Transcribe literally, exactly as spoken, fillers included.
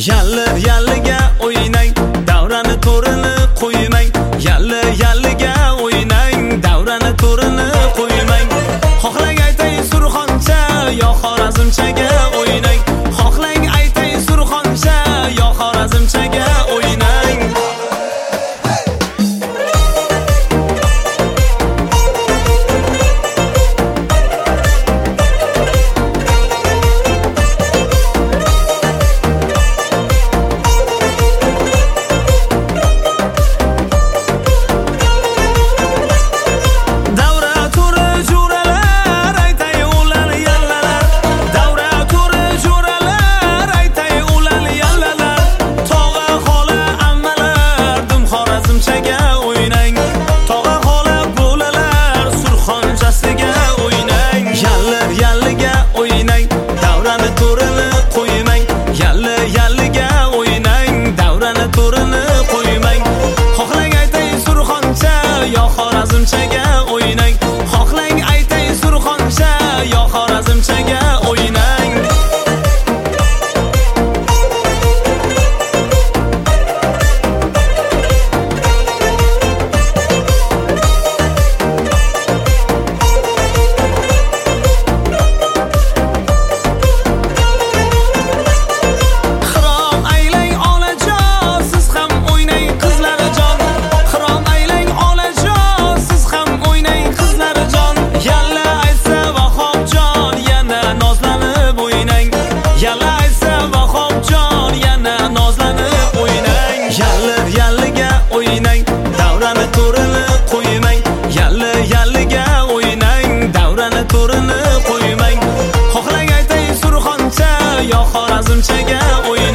Yalli yalliga o'ynang, davrani to'rini qo'ymang. Yalli yalliga o'ynang, davrani to'rini qo'ymang. Xohlang aytay Surxoncha yo Xorazmchaga o'ynang. Xohlang aytay Surxoncha yo Xorazmchaga o'ynang. Xorazmchaga o'ynang. Xohlang aytay Surxoncha yo Xorazmchaga o'ynang. Xirom aylang olajon, siz ham o'ynang qizlarijon. Xirom aylang olajon, siz ham o'ynang qizlarijon. Yalla aytsa Vahobjon, yana nozlanib o'ynang. Yalla aytsa Vahobjon, yana nozlanib o'ynang. Yalli yalliga o'ynang, davrani to'rini qo'ymang. Yalli yalliga o'ynang, davrani to'rini qo'ymang. Xohlang aytay Surxoncha yo Xorazmchaga o'ynang.